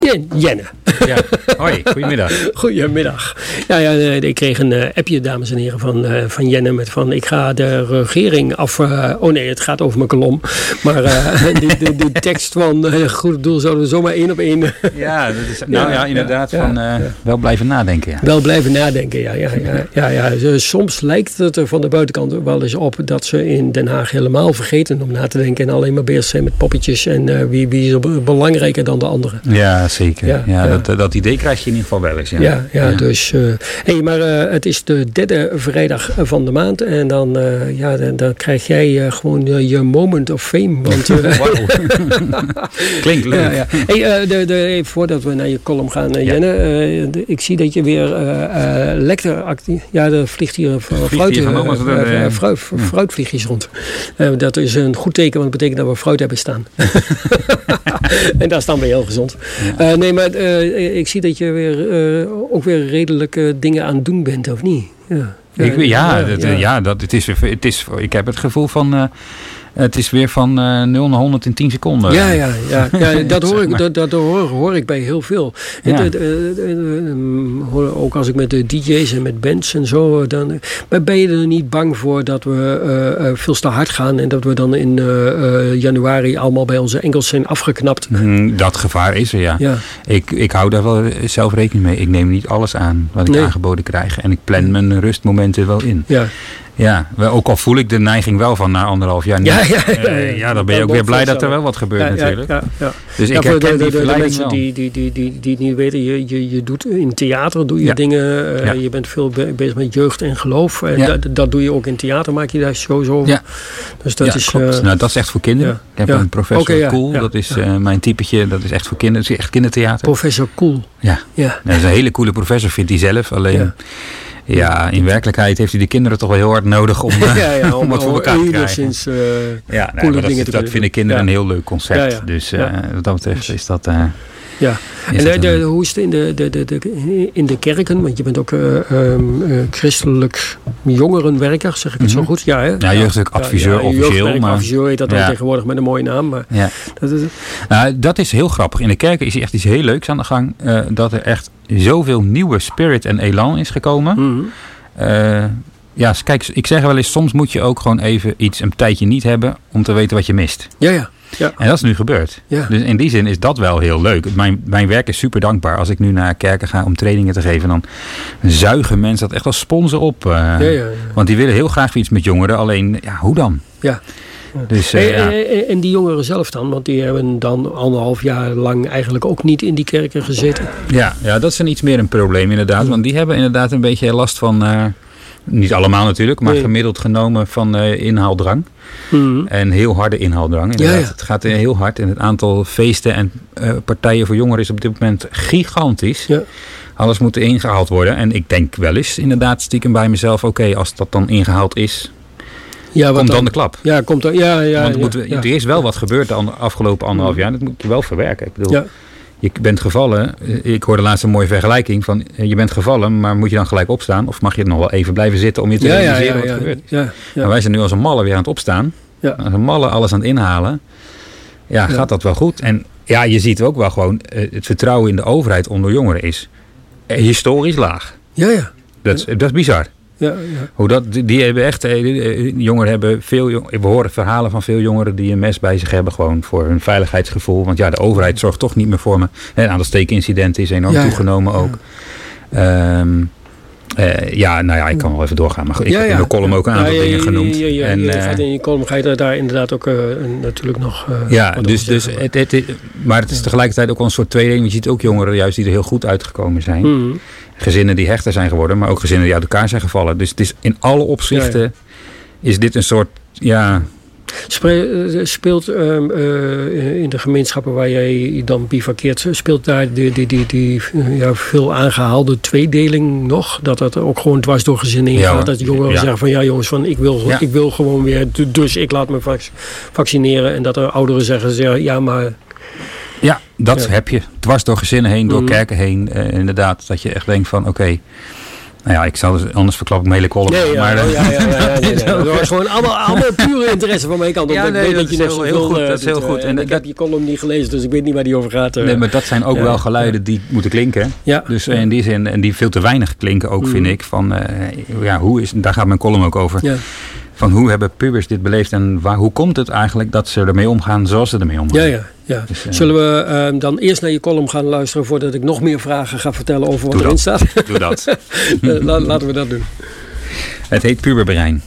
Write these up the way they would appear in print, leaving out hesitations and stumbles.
Jenne. Ja. Hoi, goedemiddag. Goedemiddag. Ja, ik kreeg een appje, dames en heren, van Jenne met van ik ga de regering af... het gaat over mijn kolom. Maar de tekst van Goed Doel zouden we zomaar 1 op 1... Ja, dat is, inderdaad. Wel blijven nadenken. Ja. Wel blijven nadenken, ja. Soms lijkt het er van de buitenkant wel eens op dat ze in Den Haag helemaal vergeten om na te denken en alleen maar bezig zijn met poppetjes en wie is belangrijker dan de anderen. Ja, zeker. Dat idee krijg je in ieder geval wel eens. Ja. Dus... maar het is de 3e vrijdag van de maand en dan krijg jij gewoon je moment of fame. Want, klinkt leuk. Ja. Hey, voordat we naar je column gaan, Jenne, ik zie dat je weer lekker actief... Ja, er vliegt hier fruitvliegjes rond. Dat is een goed teken, want dat betekent dat we fruit hebben staan. En dat is dan weer heel gezond. Ja. Maar ik zie dat je ook weer redelijke dingen aan het doen bent, of niet? Ik heb het gevoel van... het is weer van 0 naar 100 in 10 seconden. Ja, dat hoor ik bij heel veel. Ja. Ook als ik met de DJ's en met bands en zo... dan ben je er niet bang voor dat we veel te hard gaan... en dat we dan in januari allemaal bij onze enkels zijn afgeknapt? Dat gevaar is er, ja. Ik hou daar wel zelf rekening mee. Ik neem niet alles aan wat ik aangeboden krijg. En ik plan mijn rustmomenten wel in. Ja. Ja, ook al voel ik de neiging wel van na 1,5 jaar niet. Dan ben je ook weer blij dat er wel wat gebeurt natuurlijk. Ja. Dus ik herken die verleiding mensen die het niet weten, je doet in theater doe je dingen. Je bent veel bezig met jeugd en geloof. Dat doe je ook in theater, maak je daar shows over. Ja. Dus dat is klopt. Dat is echt voor kinderen. Ik heb een Professor Cool, dat is mijn typetje, dat is echt voor kinderen. Dat is echt kindertheater. Professor Cool. Ja. Dat is een hele coole professor, vindt hij zelf. Alleen... Ja, in werklikheid heeft hij de kinderen toch wel heel hard nodig om wat voor elkaar te krijgen. Dat vinden kinderen een heel leuk concept. Ja. Dus wat dat betreft is dat... En hoe is het in de kerken? Want je bent ook christelijk jongerenwerker, zeg ik het zo goed? Ja, hè? Ja, jeugdwerk adviseur officieel. Adviseur heet dat dan tegenwoordig met een mooie naam. Maar dat is heel grappig. In de kerken is echt iets heel leuks aan de gang. Dat er echt zoveel nieuwe spirit en elan is gekomen. Mm-hmm. Kijk, ik zeg wel eens, soms moet je ook gewoon even een tijdje niet hebben om te weten wat je mist. Ja. En dat is nu gebeurd. Ja. Dus in die zin is dat wel heel leuk. Mijn werk is super dankbaar. Als ik nu naar kerken ga om trainingen te geven, dan zuigen mensen dat echt als sponsor op. Want die willen heel graag iets met jongeren. Alleen, hoe dan? Ja. Dus, en die jongeren zelf dan? Want die hebben dan 1,5 jaar lang eigenlijk ook niet in die kerken gezeten. Ja, dat is iets meer een probleem inderdaad. Want die hebben inderdaad een beetje last van... niet allemaal natuurlijk, maar gemiddeld genomen van inhaaldrang. Mm-hmm. En heel harde inhaaldrang. Inderdaad. Het gaat heel hard. En het aantal feesten en partijen voor jongeren is op dit moment gigantisch. Ja. Alles moet ingehaald worden. En ik denk wel eens inderdaad stiekem bij mezelf... Oké, als dat dan ingehaald is... komt dan de klap. Ja, komt dan. Want er is wel wat gebeurd de afgelopen 1,5 jaar. Dat moet je wel verwerken. Ik bedoel... Ja. Je bent gevallen, ik hoorde laatst een mooie vergelijking van je bent gevallen, maar moet je dan gelijk opstaan? Of mag je nog wel even blijven zitten om je te realiseren wat er gebeurt? Ja. Maar wij zijn nu als een malle weer aan het opstaan. Ja. Als een malle alles aan het inhalen. Gaat dat wel goed? En je ziet ook wel gewoon, het vertrouwen in de overheid onder jongeren is historisch laag. Ja. Dat is bizar. Ja. Hoe die hebben echt, jongeren hebben we horen verhalen van veel jongeren die een mes bij zich hebben gewoon voor hun veiligheidsgevoel. Want de overheid zorgt toch niet meer voor me. En het aantal steekincidenten is enorm toegenomen ook. Ik kan wel even doorgaan. Maar ik heb in de column ook een aantal dingen genoemd. In je column ga je daar inderdaad ook natuurlijk nog... maar het is tegelijkertijd ook wel een soort tweedeling. Want je ziet ook jongeren juist die er heel goed uitgekomen zijn. Mm. Gezinnen die hechter zijn geworden, maar ook gezinnen die uit elkaar zijn gevallen. Dus het is in alle opzichten is dit een soort... Speelt in de gemeenschappen waar jij dan bivakkeert, speelt daar die veel aangehaalde tweedeling nog? Dat het ook gewoon dwars door gezinnen ingaat? Dat jongeren zeggen van jongens, ik wil gewoon weer, dus ik laat me vaccineren. En dat er ouderen zeggen maar... Ja, dat heb je. Dwars door gezinnen heen, door kerken heen. Inderdaad, dat je echt denkt van oké, Nou ja, ik zal dus, anders verklap ik mijn hele column. Nee, dat was gewoon allemaal pure interesse van mijn kant. Ja, nee, dat is heel goed. Dat is heel goed. En ik heb je column niet gelezen, dus ik weet niet waar die over gaat. Nee, maar dat zijn ook wel geluiden die moeten klinken. Ja. Dus in die zin, en die veel te weinig klinken ook, vind ik. Van, daar gaat mijn column ook over. Ja. Van hoe hebben pubers dit beleefd en hoe komt het eigenlijk dat ze ermee omgaan zoals ze ermee omgaan? Ja. Dus, zullen we dan eerst naar je column gaan luisteren voordat ik nog meer vragen ga vertellen over wat erin staat? Doe dat. Laten we dat doen. Het heet puberbrein.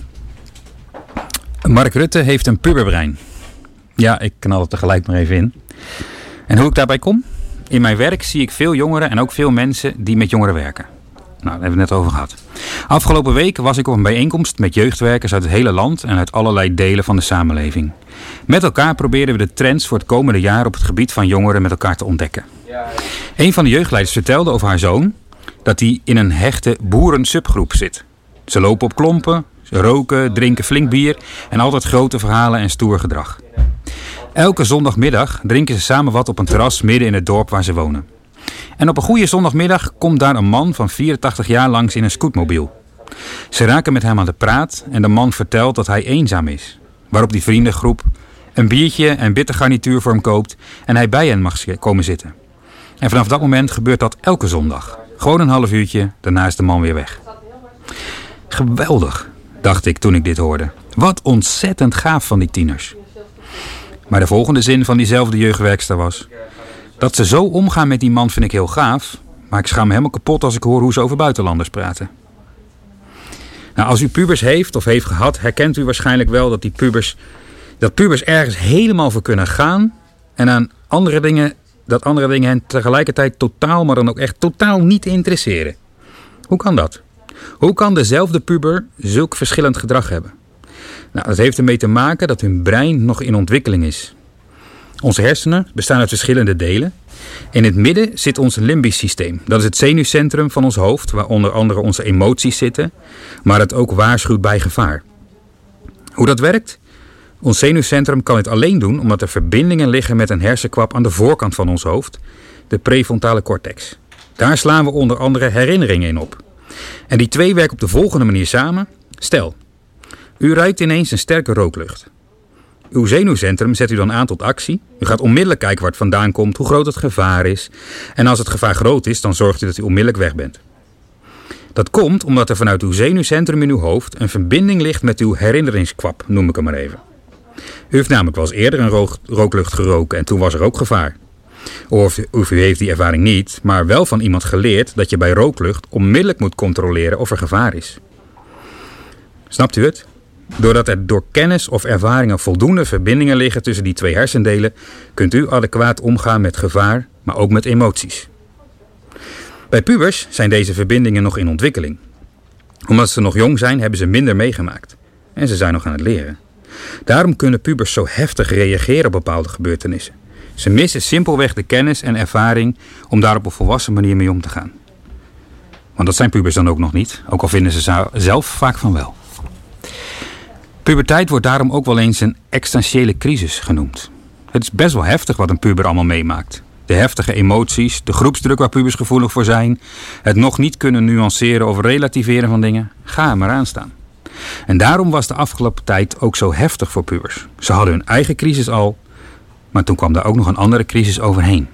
Mark Rutte heeft een puberbrein. Ja, ik knal het tegelijk maar even in. En hoe ik daarbij kom? In mijn werk zie ik veel jongeren en ook veel mensen die met jongeren werken. Nou, daar hebben we het net over gehad. Afgelopen week was ik op een bijeenkomst met jeugdwerkers uit het hele land en uit allerlei delen van de samenleving. Met elkaar proberen we de trends voor het komende jaar op het gebied van jongeren met elkaar te ontdekken. Een van de jeugdleiders vertelde over haar zoon dat hij in een hechte boerensubgroep zit. Ze lopen op klompen, ze roken, drinken flink bier en altijd grote verhalen en stoer gedrag. Elke zondagmiddag drinken ze samen wat op een terras midden in het dorp waar ze wonen. En op een goede zondagmiddag komt daar een man van 84 jaar langs in een scootmobiel. Ze raken met hem aan de praat en de man vertelt dat hij eenzaam is. Waarop die vriendengroep een biertje en bittergarnituur voor hem koopt en hij bij hen mag komen zitten. En vanaf dat moment gebeurt dat elke zondag. Gewoon een half uurtje, daarna is de man weer weg. Geweldig, dacht ik toen ik dit hoorde. Wat ontzettend gaaf van die tieners. Maar de volgende zin van diezelfde jeugdwerkster was: dat ze zo omgaan met die man vind ik heel gaaf, maar ik schaam me helemaal kapot als ik hoor hoe ze over buitenlanders praten. Nou, als u pubers heeft of heeft gehad, herkent u waarschijnlijk wel dat pubers ergens helemaal voor kunnen gaan en aan andere dingen hen tegelijkertijd totaal, maar dan ook echt totaal niet interesseren. Hoe kan dat? Hoe kan dezelfde puber zulk verschillend gedrag hebben? Nou, dat heeft ermee te maken dat hun brein nog in ontwikkeling is. Onze hersenen bestaan uit verschillende delen. In het midden zit ons limbisch systeem. Dat is het zenuwcentrum van ons hoofd, waar onder andere onze emoties zitten, maar het ook waarschuwt bij gevaar. Hoe dat werkt? Ons zenuwcentrum kan het alleen doen omdat er verbindingen liggen met een hersenkwap aan de voorkant van ons hoofd, de prefrontale cortex. Daar slaan we onder andere herinneringen in op. En die twee werken op de volgende manier samen. Stel, u ruikt ineens een sterke rooklucht. Uw zenuwcentrum zet u dan aan tot actie. U gaat onmiddellijk kijken waar het vandaan komt, hoe groot het gevaar is. En als het gevaar groot is, dan zorgt u dat u onmiddellijk weg bent. Dat komt omdat er vanuit uw zenuwcentrum in uw hoofd een verbinding ligt met uw herinneringskwap, noem ik hem maar even. U heeft namelijk wel eens eerder een rooklucht geroken en toen was er ook gevaar. Of u heeft die ervaring niet, maar wel van iemand geleerd dat je bij rooklucht onmiddellijk moet controleren of er gevaar is. Snapt u het? Doordat er door kennis of ervaringen voldoende verbindingen liggen tussen die twee hersendelen, kunt u adequaat omgaan met gevaar, maar ook met emoties. Bij pubers zijn deze verbindingen nog in ontwikkeling. Omdat ze nog jong zijn, hebben ze minder meegemaakt. En ze zijn nog aan het leren. Daarom kunnen pubers zo heftig reageren op bepaalde gebeurtenissen. Ze missen simpelweg de kennis en ervaring om daar op een volwassen manier mee om te gaan. Want dat zijn pubers dan ook nog niet, ook al vinden ze zelf vaak van wel. Puberteit wordt daarom ook wel eens een existentiële crisis genoemd. Het is best wel heftig wat een puber allemaal meemaakt. De heftige emoties, de groepsdruk waar pubers gevoelig voor zijn, het nog niet kunnen nuanceren of relativeren van dingen, ga er maar aan staan. En daarom was de afgelopen tijd ook zo heftig voor pubers. Ze hadden hun eigen crisis al, maar toen kwam daar ook nog een andere crisis overheen.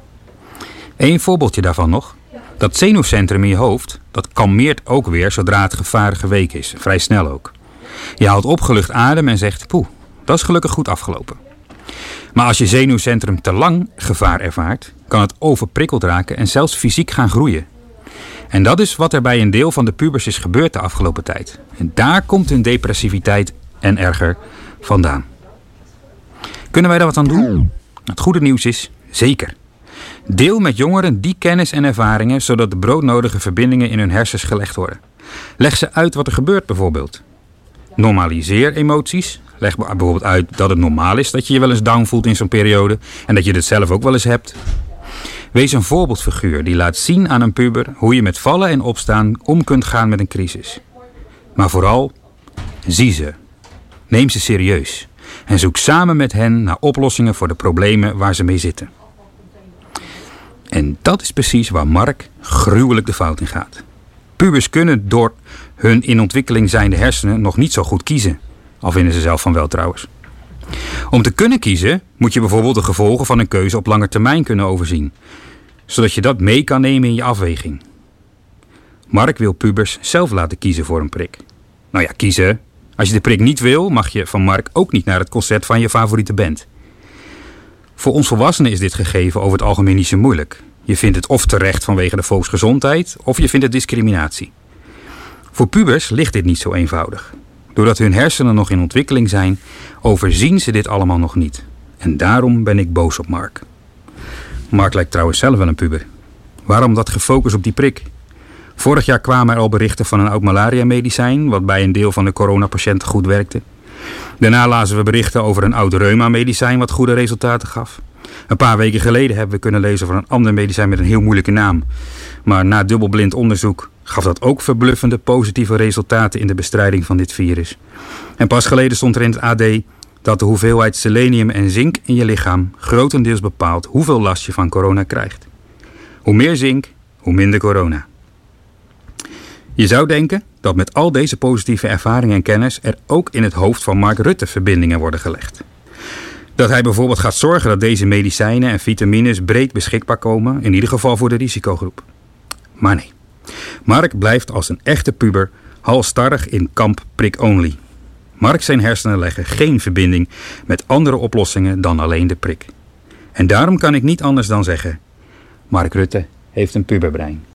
Eén voorbeeldje daarvan nog. Dat zenuwcentrum in je hoofd, dat kalmeert ook weer zodra het gevaar geweken is. Vrij snel ook. Je haalt opgelucht adem en zegt, poeh, dat is gelukkig goed afgelopen. Maar als je zenuwcentrum te lang gevaar ervaart, kan het overprikkeld raken en zelfs fysiek gaan groeien. En dat is wat er bij een deel van de pubers is gebeurd de afgelopen tijd. En daar komt hun depressiviteit en erger vandaan. Kunnen wij daar wat aan doen? Het goede nieuws is, zeker. Deel met jongeren die kennis en ervaringen, zodat de broodnodige verbindingen in hun hersens gelegd worden. Leg ze uit wat er gebeurt bijvoorbeeld. Normaliseer emoties. Leg bijvoorbeeld uit dat het normaal is dat je je wel eens down voelt in zo'n periode en dat je dit zelf ook wel eens hebt. Wees een voorbeeldfiguur die laat zien aan een puber hoe je met vallen en opstaan om kunt gaan met een crisis. Maar vooral, zie ze. Neem ze serieus. En zoek samen met hen naar oplossingen voor de problemen waar ze mee zitten. En dat is precies waar Mark gruwelijk de fout in gaat. Pubers kunnen door hun in ontwikkeling zijnde hersenen nog niet zo goed kiezen. Al vinden ze zelf van wel trouwens. Om te kunnen kiezen moet je bijvoorbeeld de gevolgen van een keuze op lange termijn kunnen overzien. Zodat je dat mee kan nemen in je afweging. Mark wil pubers zelf laten kiezen voor een prik. Nou ja, kiezen. Als je de prik niet wil, mag je van Mark ook niet naar het concert van je favoriete band. Voor ons volwassenen is dit gegeven over het algemeen niet zo moeilijk. Je vindt het of terecht vanwege de volksgezondheid, of je vindt het discriminatie. Voor pubers ligt dit niet zo eenvoudig. Doordat hun hersenen nog in ontwikkeling zijn, overzien ze dit allemaal nog niet. En daarom ben ik boos op Mark. Mark lijkt trouwens zelf wel een puber. Waarom dat gefocust op die prik? Vorig jaar kwamen er al berichten van een oud malaria-medicijn, wat bij een deel van de coronapatiënten goed werkte. Daarna lazen we berichten over een oud reuma-medicijn wat goede resultaten gaf. Een paar weken geleden hebben we kunnen lezen over een ander medicijn met een heel moeilijke naam. Maar na dubbelblind onderzoek gaf dat ook verbluffende positieve resultaten in de bestrijding van dit virus. En pas geleden stond er in het AD dat de hoeveelheid selenium en zink in je lichaam grotendeels bepaalt hoeveel last je van corona krijgt. Hoe meer zink, hoe minder corona. Je zou denken dat met al deze positieve ervaringen en kennis er ook in het hoofd van Mark Rutte verbindingen worden gelegd. Dat hij bijvoorbeeld gaat zorgen dat deze medicijnen en vitamines breed beschikbaar komen, in ieder geval voor de risicogroep. Maar nee, Mark blijft als een echte puber halstarrig in kamp prik-only. Mark zijn hersenen leggen geen verbinding met andere oplossingen dan alleen de prik. En daarom kan ik niet anders dan zeggen, Mark Rutte heeft een puberbrein.